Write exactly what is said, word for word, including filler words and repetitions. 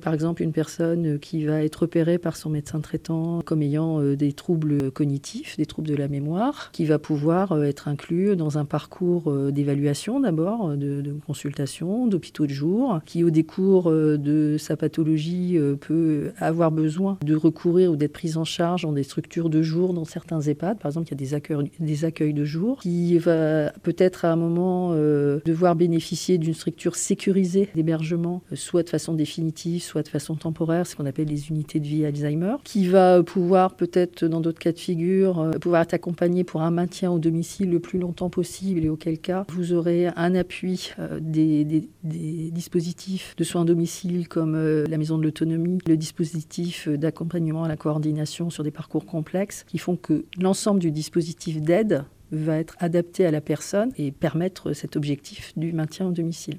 Par exemple, une personne qui va être repérée par son médecin traitant comme ayant des troubles cognitifs, des troubles de la mémoire, qui va pouvoir être inclus dans un parcours d'évaluation d'abord, de, de consultation, d'hôpitaux de jour, qui au décours de sa pathologie peut avoir besoin de recourir ou d'être prise en charge dans des structures de jour, dans certains EHPAD. Par exemple, il y a des accueils, des accueils de jour, qui va peut-être à un moment euh, devoir bénéficier d'une structure sécurisée d'hébergement, soit de façon définitive, soit de façon temporaire, ce qu'on appelle les unités de vie Alzheimer, qui va pouvoir peut-être, dans d'autres cas de figure, pouvoir être accompagné pour un maintien au domicile le plus longtemps possible, et auquel cas vous aurez un appui euh, des, des, des dispositifs de soins à domicile comme euh, la maison de l'autonomie, le dispositif d'accompagnement à la coordination sur des parcours complexes, qui font que l'ensemble du dispositif d'aide va être adapté à la personne et permettre cet objectif du maintien au domicile.